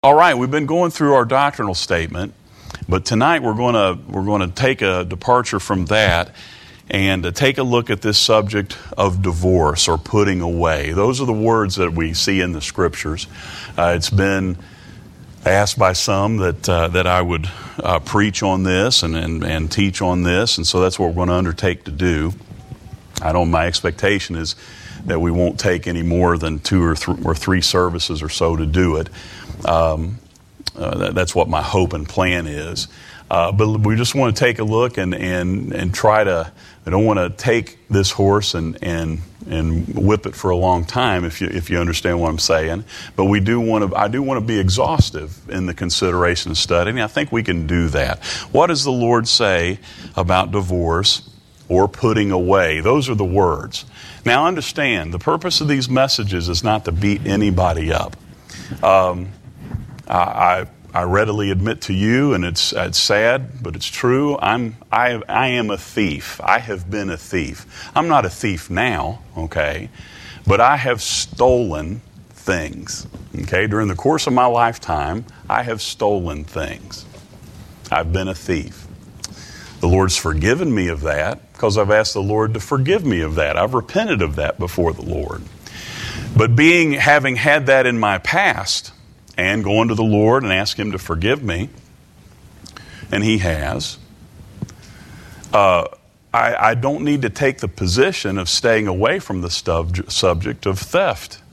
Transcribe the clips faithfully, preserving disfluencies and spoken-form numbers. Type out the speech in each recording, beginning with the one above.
All right, we've been going through our doctrinal statement, but tonight we're going to we're going to take a departure from that and uh, take a look at this subject of divorce or putting away. Those are the words that we see in the Scriptures. Uh, it's been asked by some that uh, that I would uh, preach on this and, and and teach on this, and so that's what we're going to undertake to do. I know my expectation is that we won't take any more than two or, th- or three services or so to do it. Um, uh, that, that's what my hope and plan is. Uh, but we just want to take a look and, and, and try to, I don't want to take this horse and, and, and whip it for a long time, if you, if you understand what I'm saying. But we do want to, I do want to be exhaustive in the consideration and study, and I think we can do that. What does the Lord say about divorce or putting away? Those are the words. Now understand, the purpose of these messages is not to beat anybody up. Um, I, I readily admit to you, and it's it's sad, but it's true. I'm I I am a thief. I have been a thief. I'm not a thief now, okay, but I have stolen things. Okay, during the course of my lifetime, I have stolen things. I've been a thief. The Lord's forgiven me of that because I've asked the Lord to forgive me of that. I've repented of that before the Lord. But being having had that in my past, and going to the Lord and ask Him to forgive me, and He has, uh, I, I don't need to take the position of staying away from the stub- subject of theft.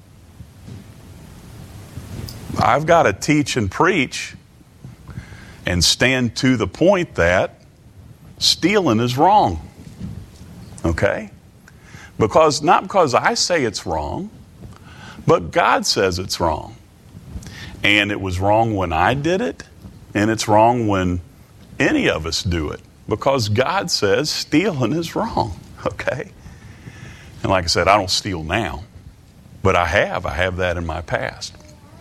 I've got to teach and preach and stand to the point that stealing is wrong. Okay? Because, not because I say it's wrong, but God says it's wrong. And it was wrong when I did it, and it's wrong when any of us do it, because God says stealing is wrong, okay? And like I said, I don't steal now, but I have. I have that in my past.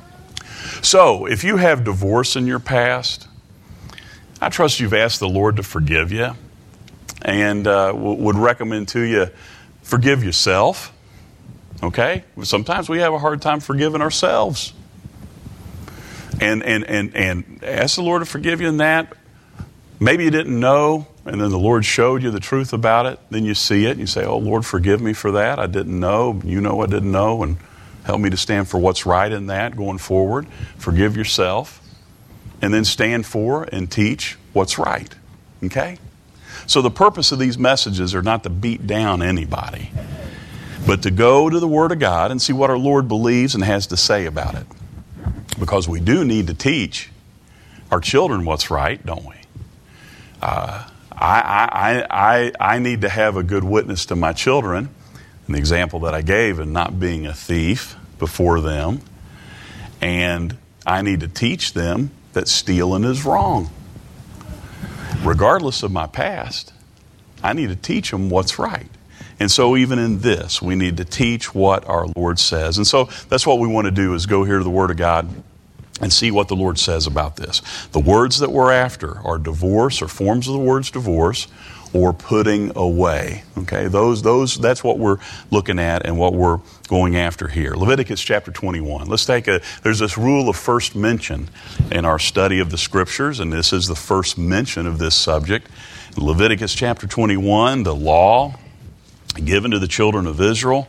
So if you have divorce in your past, I trust you've asked the Lord to forgive you, and uh, would recommend to you, forgive yourself, okay? Sometimes we have a hard time forgiving ourselves. And, and and and ask the Lord to forgive you in that. Maybe you didn't know, and then the Lord showed you the truth about it. Then you see it, and you say, oh, Lord, forgive me for that. I didn't know. You know I didn't know, and help me to stand for what's right in that going forward. Forgive yourself, and then stand for and teach what's right. Okay? So the purpose of these messages are not to beat down anybody, but to go to the Word of God and see what our Lord believes and has to say about it. Because we do need to teach our children what's right, don't we? Uh, I, I, I, I need to have a good witness to my children, an example that I gave in not being a thief before them. And I need to teach them that stealing is wrong. Regardless of my past, I need to teach them what's right. And so even in this, we need to teach what our Lord says. And so that's what we want to do, is go here to the Word of God and see what the Lord says about this. The words that we're after are divorce, or forms of the words divorce, or putting away. Okay, those, those, that's what we're looking at and what we're going after here. Leviticus chapter twenty-one. Let's take a, there's this rule of first mention in our study of the Scriptures, and this is the first mention of this subject. Leviticus chapter twenty-one, the law given to the children of Israel,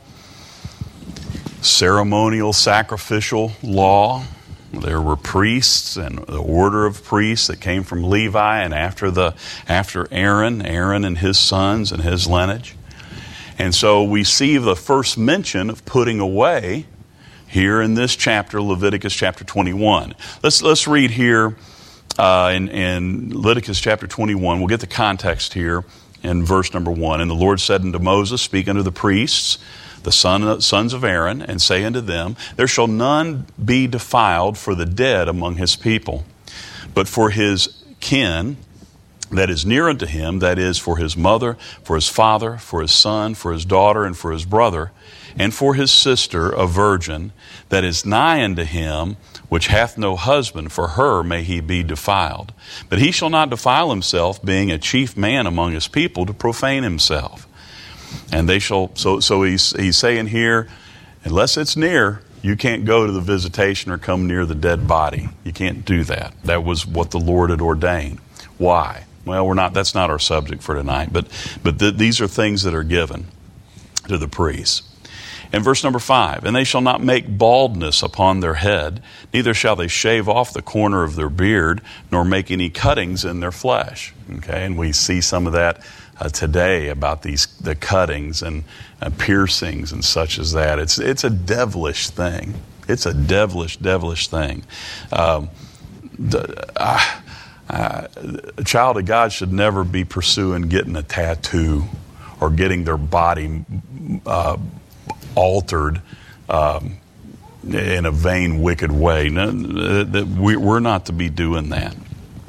ceremonial sacrificial law. There were priests and the order of priests that came from Levi, and after the after Aaron, Aaron and his sons and his lineage. And so we see the first mention of putting away here in this chapter, Leviticus chapter twenty-one. Let's let's read here uh, in, in Leviticus chapter twenty-one. We'll get the context here. In verse number one, and the Lord said unto Moses, speak unto the priests, the son, sons of Aaron, and say unto them, there shall none be defiled for the dead among his people, but for his kin that is near unto him, that is, for his mother, for his father, for his son, for his daughter, and for his brother, and for his sister, a virgin, that is nigh unto him, which hath no husband, for her may he be defiled. But he shall not defile himself, being a chief man among his people, to profane himself. And they shall, so so he's, he's saying here, unless it's near, You can't go to the visitation or come near the dead body. You can't do that. That was what the Lord had ordained. Why? Well, we're not. That's not our subject for tonight. But but th- these are things that are given to the priests. And verse number five, and they shall not make baldness upon their head, neither shall they shave off the corner of their beard, nor make any cuttings in their flesh. Okay, and we see some of that uh, today about these the cuttings and uh, piercings and such as that. It's it's a devilish thing. It's a devilish, devilish thing. Um, the, uh, uh, a child of God should never be pursuing getting a tattoo or getting their body uh, altered um, in a vain, wicked way. No, that we, we're not to be doing that.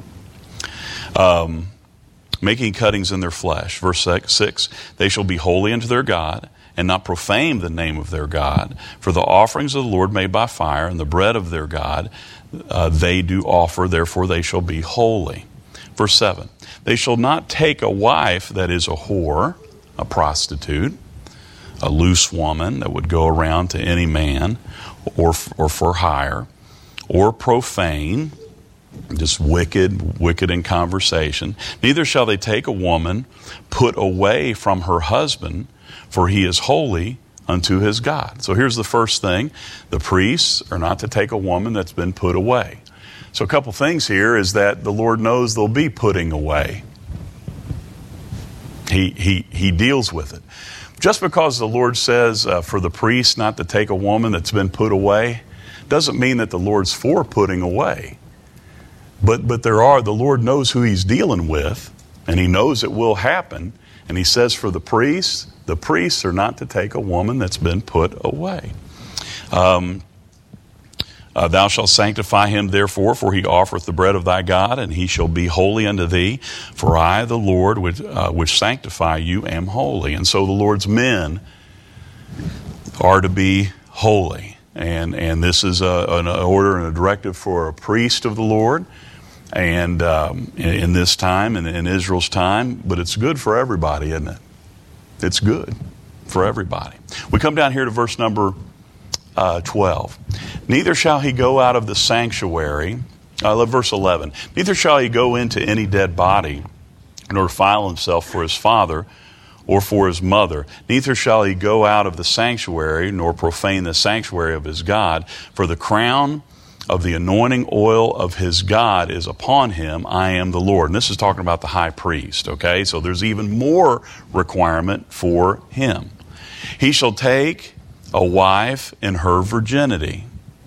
Um, making cuttings in their flesh. Verse six, they shall be holy unto their God, and not profane the name of their God. For the offerings of the Lord made by fire, and the bread of their God, uh, they do offer, therefore they shall be holy. Verse seven, they shall not take a wife that is a whore, a prostitute, a loose woman that would go around to any man, or or for hire, or profane, just wicked, wicked in conversation. Neither shall they take a woman put away from her husband, for he is holy unto his God. So here's the first thing. The priests are not to take a woman that's been put away. So a couple things here is that the Lord knows they'll be putting away. He, he, he deals with it. Just because the Lord says uh, for the priest not to take a woman that's been put away, doesn't mean that the Lord's for putting away. But but there are, the Lord knows who He's dealing with, and He knows it will happen. And He says for the priests, the priests are not to take a woman that's been put away. Um, uh, Thou shalt sanctify him therefore, for he offereth the bread of thy God, and he shall be holy unto thee. For I, the Lord, which, uh, which sanctify you, am holy. And so the Lord's men are to be holy. And and this is a, an order and a directive for a priest of the Lord, and um, in, in this time, and in, in Israel's time. But it's good for everybody, isn't it? It's good for everybody. We come down here to verse number uh, twelve. Neither shall he go out of the sanctuary. I love verse eleven. Neither shall he go into any dead body, nor defile himself for his father, or for his mother. Neither shall he go out of the sanctuary, nor profane the sanctuary of his God. For the crown of the anointing oil of his God is upon him. I am the Lord. And this is talking about the high priest, okay? So there's even more requirement for him. He shall take a wife in her virginity.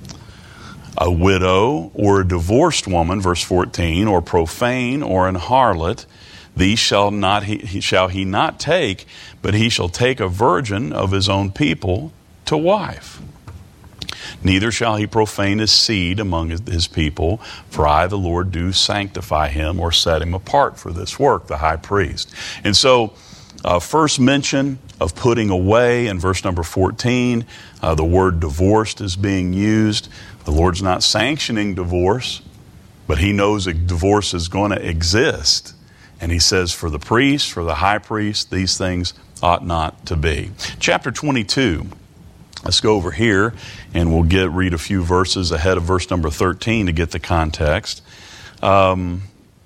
A widow or a divorced woman, verse fourteen, or profane or an harlot, these shall not he, he shall he not take, but he shall take a virgin of his own people to wife. Neither shall he profane his seed among his, his people, for I, the Lord, do sanctify him, or set him apart for this work, the high priest. And so, uh, first mention of putting away in verse number fourteen, uh, the word divorced is being used. The Lord's not sanctioning divorce, but He knows a divorce is going to exist. And He says for the priest, for the high priest, these things ought not to be. Chapter twenty-two. Let's go over here and we'll get read a few verses ahead of verse number thirteen to get the context. Um,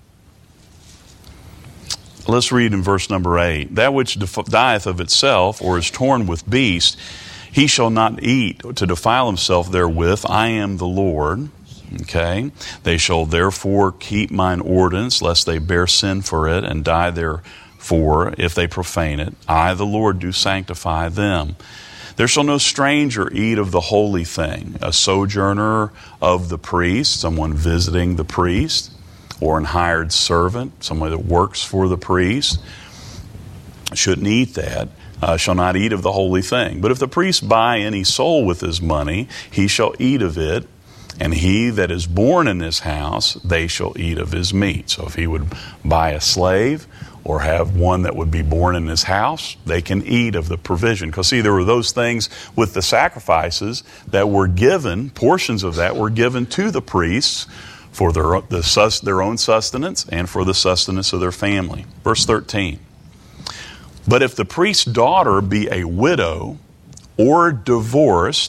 let's read in verse number eight. That which def- dieth of itself, or is torn with beast, he shall not eat to defile himself therewith. I am the Lord. Okay, they shall therefore keep mine ordinance, lest they bear sin for it, and die therefore if they profane it. I, the Lord, do sanctify them. There shall no stranger eat of the holy thing, a sojourner of the priest, someone visiting the priest, or an hired servant, someone that works for the priest, shouldn't eat that. Uh, shall not eat of the holy thing. But if the priest buy any soul with his money, he shall eat of it. And he that is born in his house, they shall eat of his meat. So if he would buy a slave or have one that would be born in his house, they can eat of the provision. Because see, there were those things with the sacrifices that were given, portions of that were given to the priests for their, the sus, their own sustenance and for the sustenance of their family. Verse thirteen. But if the priest's daughter be a widow or divorced,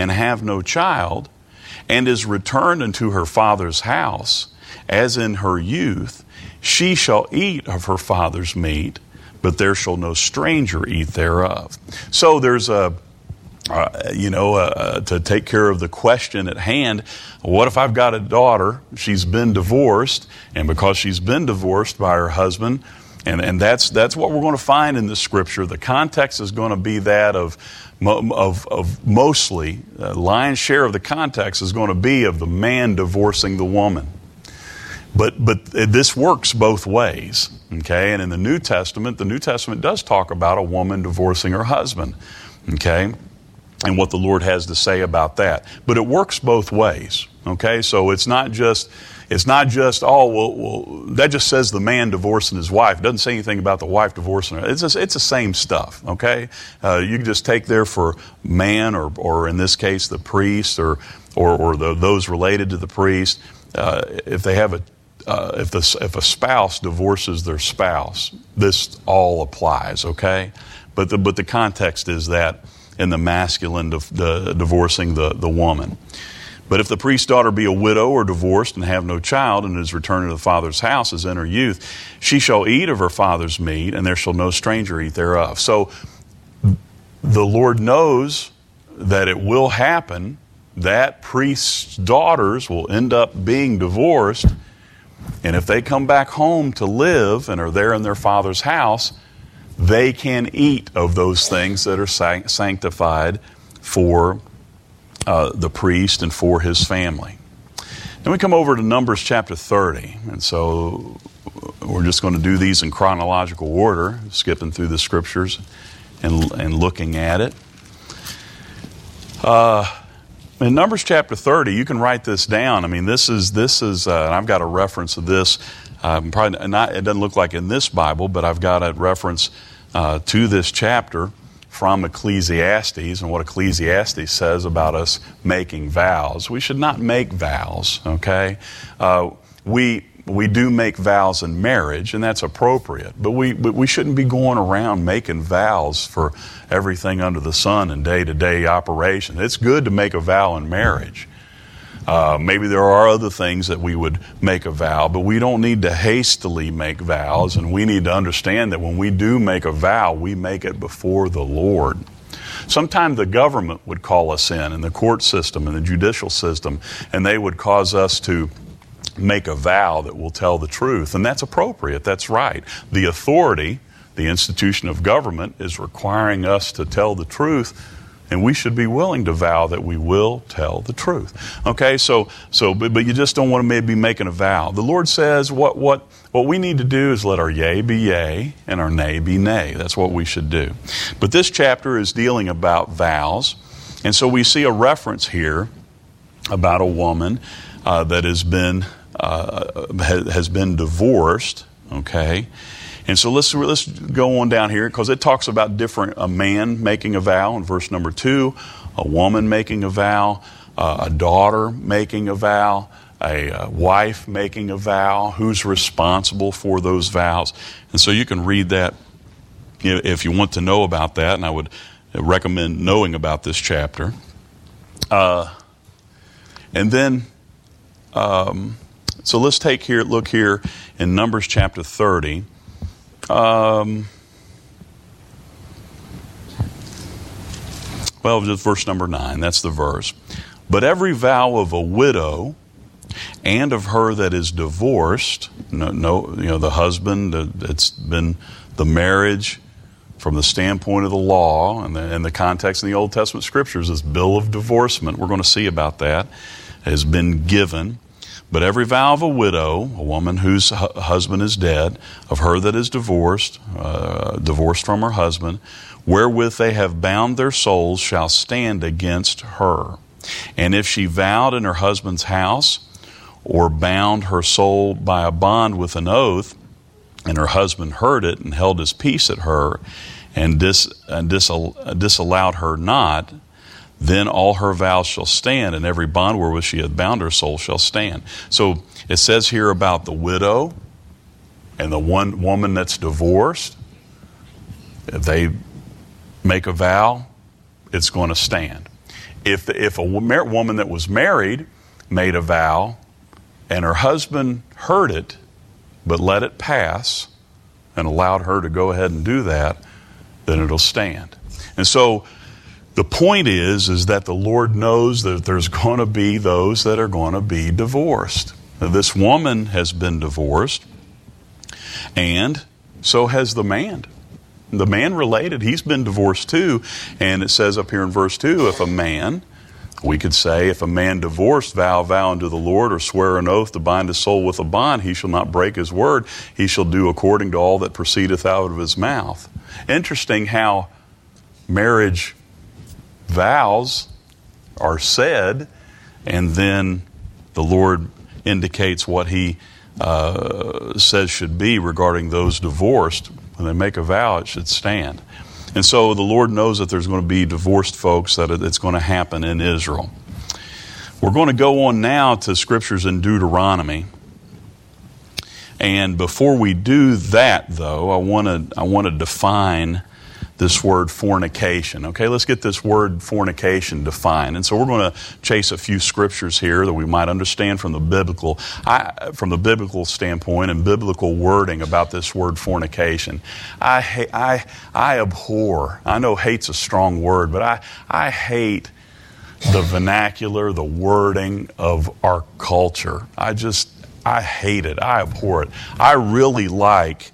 and have no child, and is returned into her father's house, as in her youth, she shall eat of her father's meat, but there shall no stranger eat thereof. So there's a, uh, you know, uh, to take care of the question at hand, what if I've got a daughter, she's been divorced, and because she's been divorced by her husband, and, and that's that's what we're going to find in the scripture. The context is going to be that of Of, of mostly, the lion's share of the context is going to be of the man divorcing the woman. But but this works both ways, okay? And in the New Testament, the New Testament does talk about a woman divorcing her husband, okay? And what the Lord has to say about that. But it works both ways, okay? So it's not just... It's not just, oh, well, well, that just says the man divorcing his wife. It doesn't say anything about the wife divorcing her. It's just, it's the same stuff, okay? Uh, you can just take there for man, or, or in this case, the priest, or or, or the, those related to the priest. Uh, if they have a, uh, if the if a spouse divorces their spouse, this all applies, okay? But the but the context is that in the masculine, the, the divorcing the the woman. But if the priest's daughter be a widow or divorced and have no child, and is returned to the father's house as in her youth, she shall eat of her father's meat, and there shall no stranger eat thereof. So the Lord knows that it will happen, that priest's daughters will end up being divorced, and if they come back home to live and are there in their father's house, they can eat of those things that are sanctified for Uh, the priest and for his family. Then we come over to Numbers chapter thirty, and so we're just going to do these in chronological order, skipping through the scriptures and, and looking at it. Uh, in Numbers chapter thirty, you can write this down. I mean, this is this is, uh, and I've got a reference of this. Um, probably not. It doesn't look like in this Bible, but I've got a reference uh, to this chapter from Ecclesiastes, and what Ecclesiastes says about us making vows. We should not make vows, okay? Uh, we we do make vows in marriage, and that's appropriate, but we but we shouldn't be going around making vows for everything under the sun in day-to-day operation. It's good to make a vow in marriage. Uh, maybe there are other things that we would make a vow, but we don't need to hastily make vows, and we need to understand that when we do make a vow, we make it before the Lord. Sometimes the government would call us in, and the court system and the judicial system, and they would cause us to make a vow that will tell the truth, and that's appropriate, that's right. The authority, the institution of government, is requiring us to tell the truth, and we should be willing to vow that we will tell the truth. Okay, so so but, but you just don't want to maybe be making a vow. The Lord says what what what we need to do is let our yea be yea and our nay be nay. That's what we should do. But this chapter is dealing about vows, and so we see a reference here about a woman uh, that has been uh, has been divorced. Okay. And so let's let's go on down here, because it talks about different, a man making a vow in verse number two, a woman making a vow, uh, a daughter making a vow, a uh, wife making a vow, who's responsible for those vows. And so you can read that if you want to know about that, and I would recommend knowing about this chapter. Uh, and then, um, so let's take here, look here in Numbers chapter thirty. Um, well, just verse number nine, that's the verse. But every vow of a widow and of her that is divorced, no, no you know, the husband, uh, it's been the marriage from the standpoint of the law and the, and the context in the Old Testament scriptures, this bill of divorcement, we're going to see about that, has been given. But every vow of a widow, a woman whose hu- husband is dead, of her that is divorced, uh, divorced from her husband, wherewith they have bound their souls, shall stand against her. And if she vowed in her husband's house, or bound her soul by a bond with an oath, and her husband heard it and held his peace at her, and, dis, and disall, disallowed her not, then all her vows shall stand, and every bond wherewith she hath bound her soul shall stand. So it says here about the widow and the one woman that's divorced. If they make a vow, it's going to stand. If, if a woman that was married made a vow and her husband heard it but let it pass and allowed her to go ahead and do that, then it'll stand. And so the point is, is that the Lord knows that there's going to be those that are going to be divorced. Now, this woman has been divorced, and so has the man. The man related, he's been divorced too. And it says up here in verse two, if a man, we could say, if a man divorced vow a vow unto the Lord, or swear an oath to bind his soul with a bond, he shall not break his word. He shall do according to all that proceedeth out of his mouth. Interesting how marriage vows are said, and then the Lord indicates what he uh, says should be regarding those divorced. When they make a vow, it should stand. And so the Lord knows that there's going to be divorced folks, that it's going to happen in Israel. We're going to go on now to scriptures in Deuteronomy. And before we do that, though, I want to I want to define this word fornication. Okay, let's get this word fornication defined. And so we're going to chase a few scriptures here that we might understand from the biblical, I, from the biblical standpoint and biblical wording about this word fornication. I ha- I I abhor. I know hate's a strong word, but I I hate the vernacular, the wording of our culture. I just I hate it. I abhor it. I really like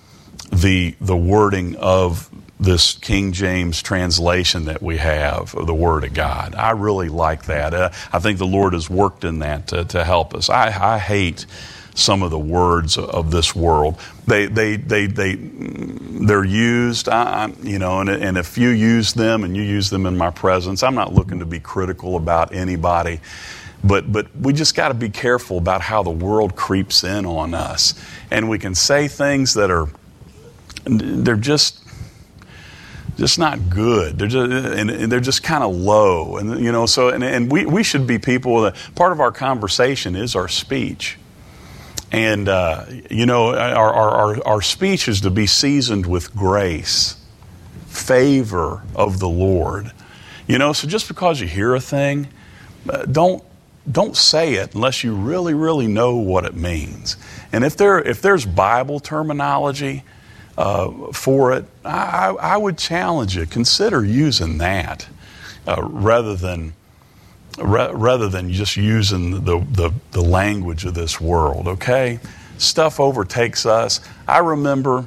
the the wording of this King James translation that we have of the Word of God. I really like that. Uh, I think the Lord has worked in that to, to help us. I, I hate some of the words of this world. They they they they they're used. I, you know, and and if you use them and you use them in my presence, I'm not looking to be critical about anybody. But but we just got to be careful about how the world creeps in on us, and we can say things that are they're just. just not good. They're just, and they're just kind of low. And, you know, so, and, and we, we should be people that part of our conversation is our speech. And, uh, you know, our, our, our speech is to be seasoned with grace, favor of the Lord. You know, so just because you hear a thing, uh, don't, don't say it unless you really, really know what it means. And if there, if there's Bible terminology, Uh, for it, I, I would challenge you. Consider using that uh, rather than ra- rather than just using the, the the language of this world. Okay, stuff overtakes us. I remember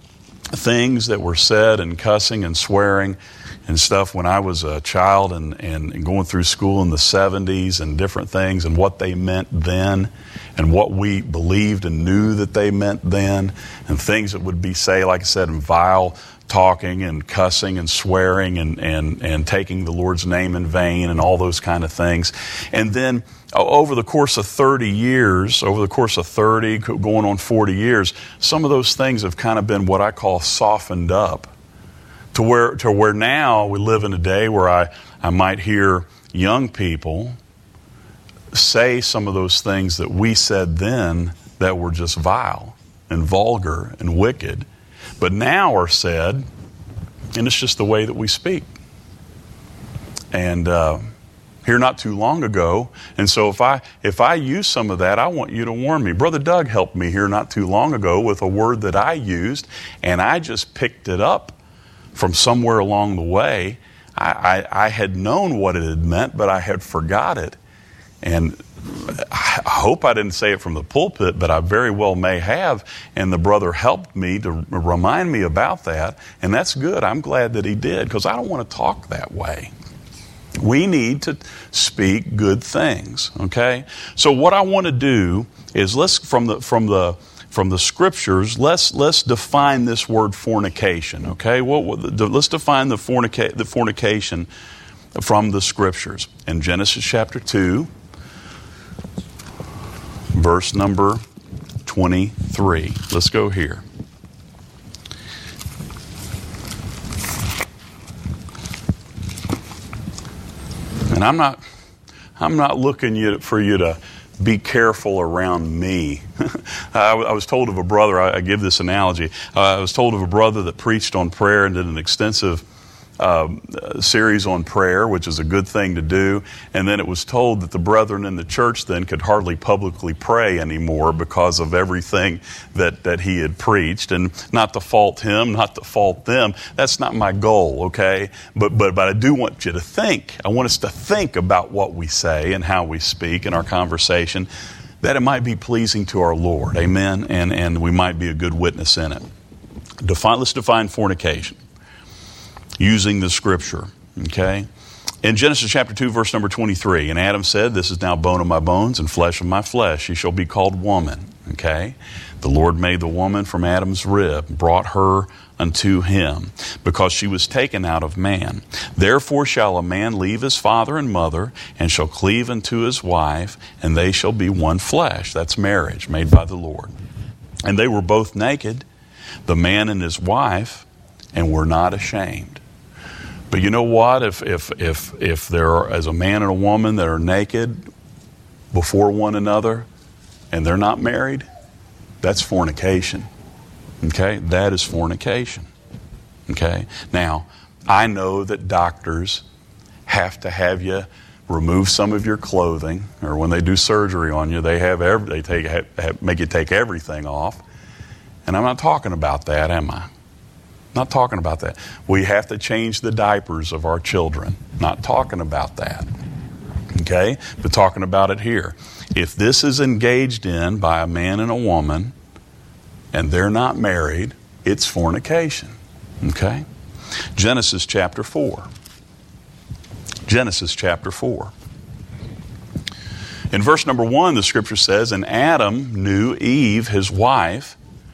things that were said and cussing and swearing and stuff when I was a child and, and, and going through school in the seventies and different things and what they meant then and what we believed and knew that they meant then, and things that would be say, like I said, in vile talking and cussing and swearing and, and, and taking the Lord's name in vain and all those kind of things. And then over the course of thirty years, over the course of thirty, going on forty years, some of those things have kind of been what I call softened up to where, to where now we live in a day where I, I might hear young people say some of those things that we said then that were just vile and vulgar and wicked, but now are said, and it's just the way that we speak. And uh, here not too long ago, and so if I if I use some of that, I want you to warn me. Brother Doug helped me here not too long ago with a word that I used, and I just picked it up from somewhere along the way. I, I, I had known what it had meant, but I had forgot it. And I hope I didn't say it from the pulpit, but I very well may have. And the brother helped me to remind me about that. And that's good. I'm glad that he did, because I don't want to talk that way. We need to speak good things, okay? So what I want to do is let's from the from the from the scriptures, let's let's define this word fornication, okay? What, what the, let's define the fornica- the fornication from the scriptures. In Genesis chapter two, verse number twenty-three. Let's go here. And I'm not I'm not looking you, for you to be careful around me. I, I was told of a brother, I, I give this analogy, uh, I was told of a brother that preached on prayer and did an extensive um, series on prayer, which is a good thing to do. And then it was told that the brethren in the church then could hardly publicly pray anymore because of everything that, that he had preached. And not to fault him, not to fault them. That's not my goal, okay? But, but, but I do want you to think. I want us to think about what we say and how we speak in our conversation, that it might be pleasing to our Lord. Amen? And, and we might be a good witness in it. Define, let's define fornication using the scripture, okay? In Genesis chapter two, verse number twenty-three, and Adam said, "This is now bone of my bones and flesh of my flesh. She shall be called woman," okay? The Lord made the woman from Adam's rib, brought her unto him, because she was taken out of man. Therefore shall a man leave his father and mother, and shall cleave unto his wife, and they shall be one flesh. That's marriage made by the Lord. And they were both naked, the man and his wife, and were not ashamed. But you know what? If if if if there are, as a man and a woman that are naked before one another, and they're not married, that's fornication. Okay? That is fornication. Okay? Now, I know that doctors have to have you remove some of your clothing, or when they do surgery on you, they have every, they take have, have, make you take everything off. And I'm not talking about that, am I? Not talking about that. We have to change the diapers of our children. Not talking about that. Okay? But talking about it here. If this is engaged in by a man and a woman, and they're not married, it's fornication. Okay? Genesis chapter four. Genesis chapter four. In verse number one, the scripture says, "And Adam knew Eve, his wife,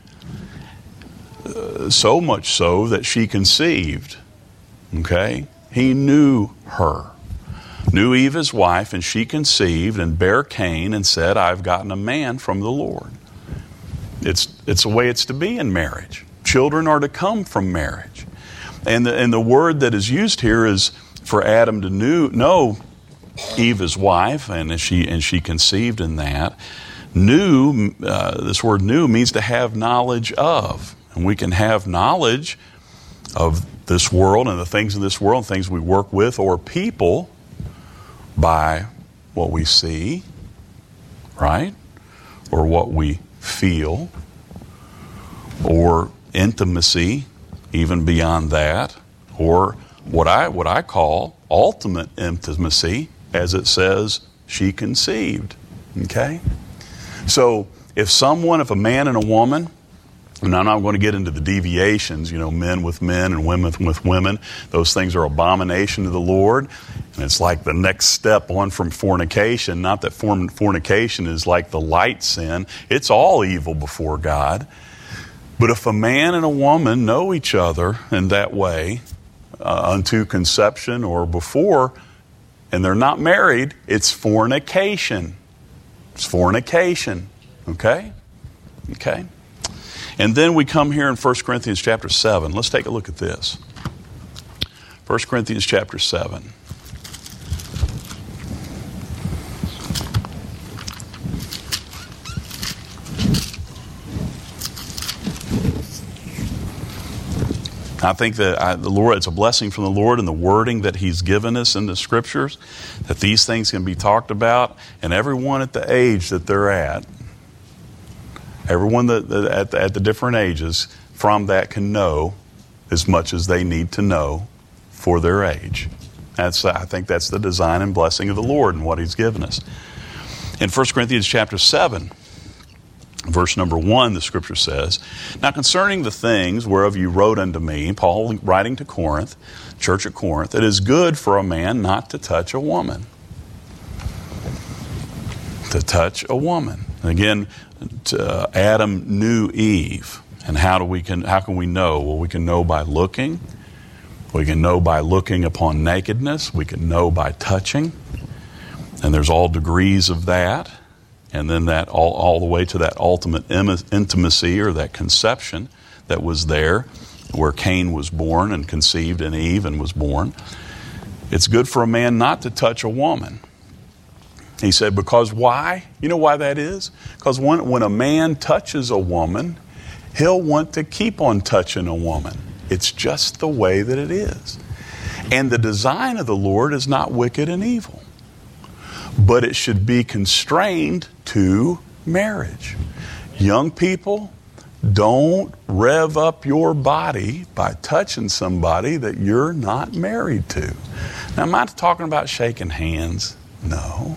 Uh, so much so that she conceived." Okay? He knew her. Knew Eve his wife, and she conceived and bare Cain and said, "I've gotten a man from the Lord." It's it's the way it's to be in marriage. Children are to come from marriage. And the, and the word that is used here is for Adam to knew, know Eve his wife, and she, and she conceived in that. Knew, uh, this word knew means to have knowledge of. And we can have knowledge of this world and the things in this world, things we work with, or people by what we see, right? Or what we feel, or intimacy, even beyond that, or what I what I call ultimate intimacy, as it says, she conceived. Okay? So if someone, if a man and a woman, and I'm not going to get into the deviations, you know, men with men and women with women. Those things are abomination to the Lord. And it's like the next step on from fornication. Not that form, fornication is like the light sin. It's all evil before God. But if a man and a woman know each other in that way, uh, unto conception or before, and they're not married, it's fornication. It's fornication. Okay? Okay? And then we come here in First Corinthians chapter seven. Let's take a look at this. First Corinthians chapter seven. I think that I, the Lord, it's a blessing from the Lord and the wording that He's given us in the Scriptures, that these things can be talked about, and everyone at the age that they're at, everyone that, that at, the, at the different ages from that can know as much as they need to know for their age. That's, I think that's the design and blessing of the Lord and what He's given us. In First Corinthians chapter seven, verse number one, the Scripture says, "Now concerning the things whereof you wrote unto me," Paul writing to Corinth, church at Corinth, "it is good for a man not to touch a woman." To touch a woman. And again, to, uh, Adam knew Eve. And how do we can how can we know? Well, we can know by looking. We can know by looking upon nakedness. We can know by touching. And there's all degrees of that. And then that all, all the way to that ultimate intimacy, or that conception that was there, where Cain was born and conceived in Eve and was born. It's good for a man not to touch a woman. He said, because why? You know why that is? Because when, when a man touches a woman, he'll want to keep on touching a woman. It's just the way that it is. And the design of the Lord is not wicked and evil, but it should be constrained to marriage. Young people, don't rev up your body by touching somebody that you're not married to. Now, am I talking about shaking hands? No.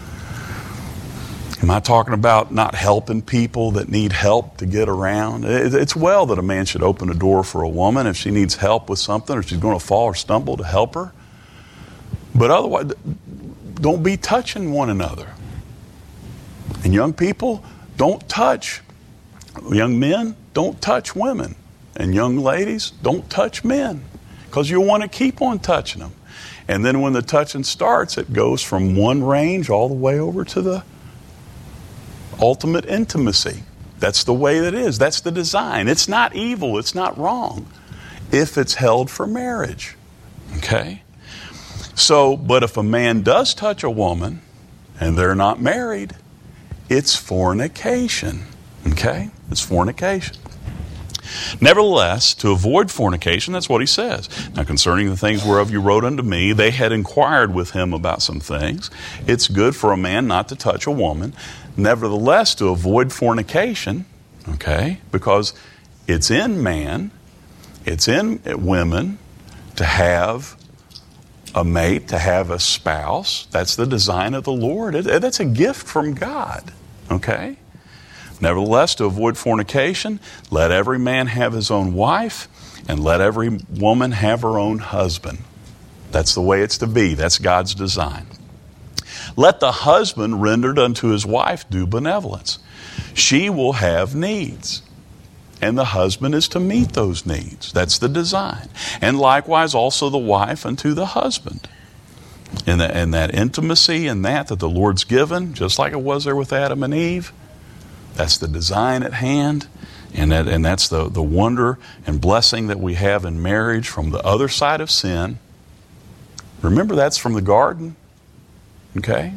Am I talking about not helping people that need help to get around? It's well that a man should open a door for a woman if she needs help with something or she's going to fall or stumble, to help her. But otherwise, don't be touching one another. And young people, don't touch. Young men, don't touch women. And young ladies, don't touch men, because you'll want to keep on touching them. And then when the touching starts, it goes from one range all the way over to the ultimate intimacy. That's the way it is. That's the design. It's not evil. It's not wrong if it's held for marriage. Okay? So, but if a man does touch a woman and they're not married, it's fornication. Okay? It's fornication. Nevertheless, to avoid fornication, that's what he says. Now, concerning the things whereof you wrote unto me, they had inquired with him about some things. It's good for a man not to touch a woman. Nevertheless, to avoid fornication, okay, because it's in man, it's in women to have a mate, to have a spouse. That's the design of the Lord. It, that's a gift from God, okay? Nevertheless, to avoid fornication, let every man have his own wife, and let every woman have her own husband. That's the way it's to be. That's God's design. Let the husband render unto his wife due benevolence. She will have needs, and the husband is to meet those needs. That's the design. And likewise also the wife unto the husband. In that, in that intimacy and that that the Lord's given, just like it was there with Adam and Eve, that's the design at hand, and that and that's the, the wonder and blessing that we have in marriage from the other side of sin. Remember, that's from the garden, okay?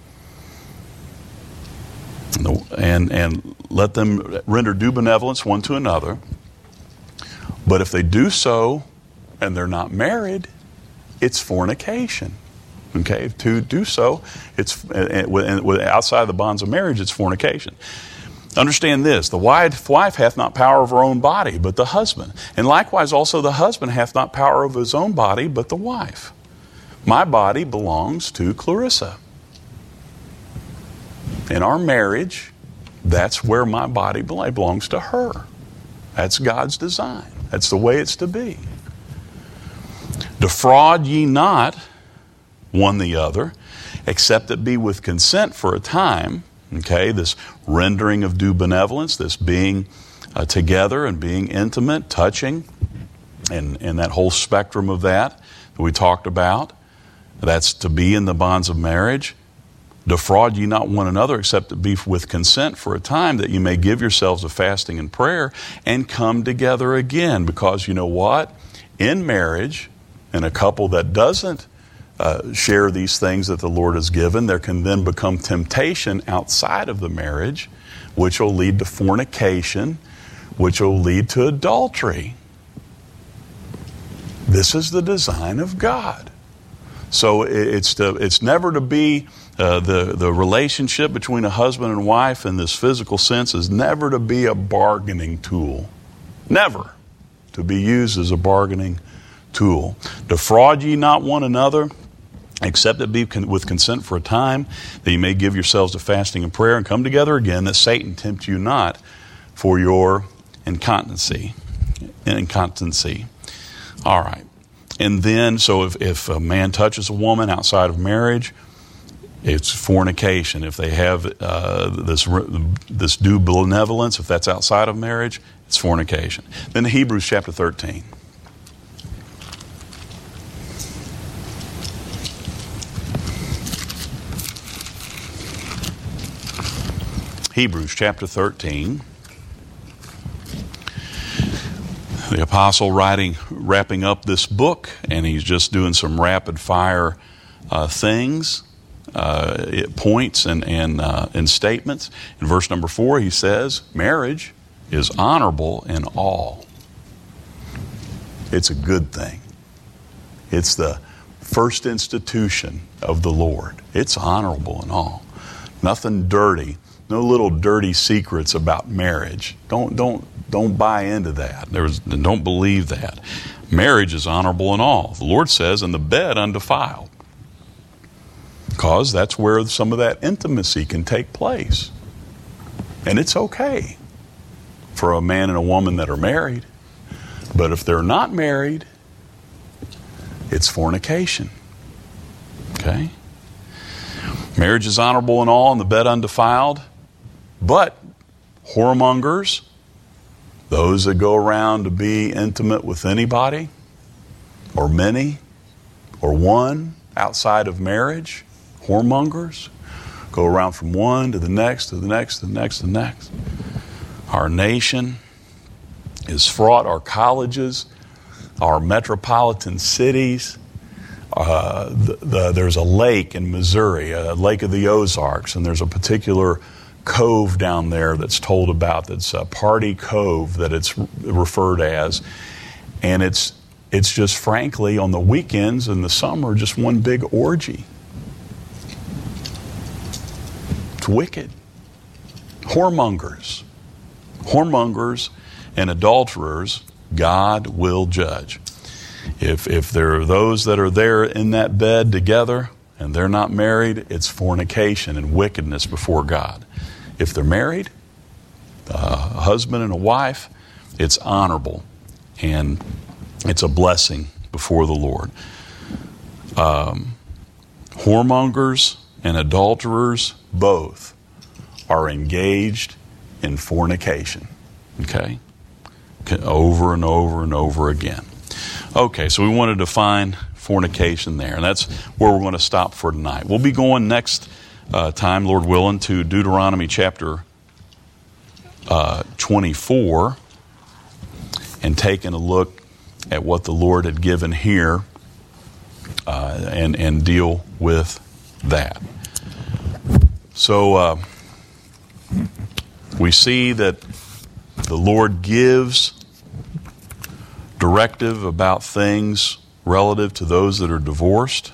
And, and let them render due benevolence one to another. But if they do so and they're not married, it's fornication. Okay, to do so, it's outside of the bonds of marriage, it's fornication. Understand this, the wife, wife hath not power of her own body, but the husband. And likewise also the husband hath not power of his own body, but the wife. My body belongs to Clarissa. In our marriage, that's where my body belongs to her. That's God's design. That's the way it's to be. Defraud ye not one the other, except it be with consent for a time. Okay, this rendering of due benevolence, this being uh, together and being intimate, touching, and, and that whole spectrum of that that we talked about. That's to be in the bonds of marriage. Defraud ye not one another, except it be with consent for a time, that you may give yourselves to fasting and prayer and come together again. Because you know what? In marriage, in a couple that doesn't Uh, share these things that the Lord has given, there can then become temptation outside of the marriage, which will lead to fornication, which will lead to adultery. This is the design of God. So it's to, it's never to be uh, the the relationship between a husband and wife in this physical sense is never to be a bargaining tool. Never to be used as a bargaining tool. Defraud ye not one another, except it be con- with consent for a time, that you may give yourselves to fasting and prayer and come together again, that Satan tempt you not for your incontinency. Incontinency. All right. And then, so if, if a man touches a woman outside of marriage, it's fornication. If they have uh, this this due benevolence, if that's outside of marriage, it's fornication. Then Hebrews chapter thirteen. Hebrews chapter thirteen. The apostle writing, wrapping up this book, and he's just doing some rapid fire uh, things, uh, it points and and, uh, and statements. In verse number four, he says, "Marriage is honorable in all." It's a good thing. It's the first institution of the Lord. It's honorable and all. Nothing dirty. No little dirty secrets about marriage. Don't don't don't buy into that. There's don't believe that. Marriage is honorable and all. The Lord says, "In the bed undefiled," because that's where some of that intimacy can take place, and it's okay for a man and a woman that are married. But if they're not married, it's fornication. Okay? Marriage is honorable and all, and the bed undefiled. But whoremongers, those that go around to be intimate with anybody, or many, or one outside of marriage, whoremongers, go around from one to the next, to the next, to the next, to the next. Our nation is fraught. Our colleges, our metropolitan cities. Uh, the, the, there's a lake in Missouri, a lake of the Ozarks, and there's a particular cove down there that's told about. That's a Party Cove that it's referred as, and it's it's just frankly on the weekends in the summer just one big orgy. It's wicked. Whoremongers, whoremongers, and adulterers, God will judge. If if there are those that are there in that bed together and they're not married, it's fornication and wickedness before God. If they're married, a husband and a wife, it's honorable and it's a blessing before the Lord. Um, whoremongers and adulterers both are engaged in fornication. Okay? Over and over and over again. Okay, so we want to define fornication there, and that's where we're going to stop for tonight. We'll be going next uh, time, Lord willing, to Deuteronomy chapter uh, twenty-four and taking a look at what the Lord had given here uh, and, and deal with that. So uh, we see that the Lord gives directive about things relative to those that are divorced,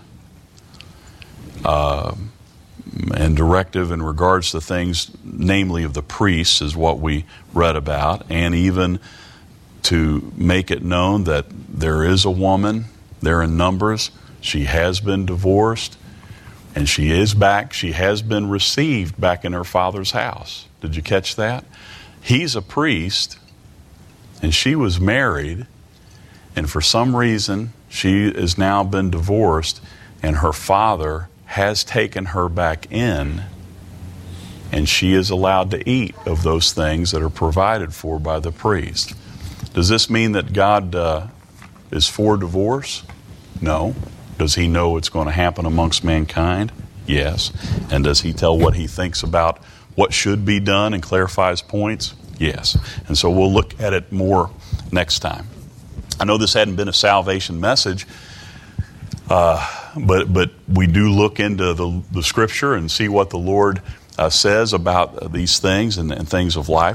uh, and directive in regards to things, namely of the priests, is what we read about, and even to make it known that there is a woman there in Numbers. She has been divorced, and she is back. She has been received back in her father's house. Did you catch that? He's a priest, and she was married, and for some reason, she has now been divorced, and her father has taken her back in, and she is allowed to eat of those things that are provided for by the priest. Does this mean that God uh, is for divorce? No. Does he know it's going to happen amongst mankind? Yes. And does he tell what he thinks about what should be done and clarify his points? Yes. And so we'll look at it more next time. I know this hadn't been a salvation message, uh, but but we do look into the, the Scripture and see what the Lord uh, says about these things and, and things of life.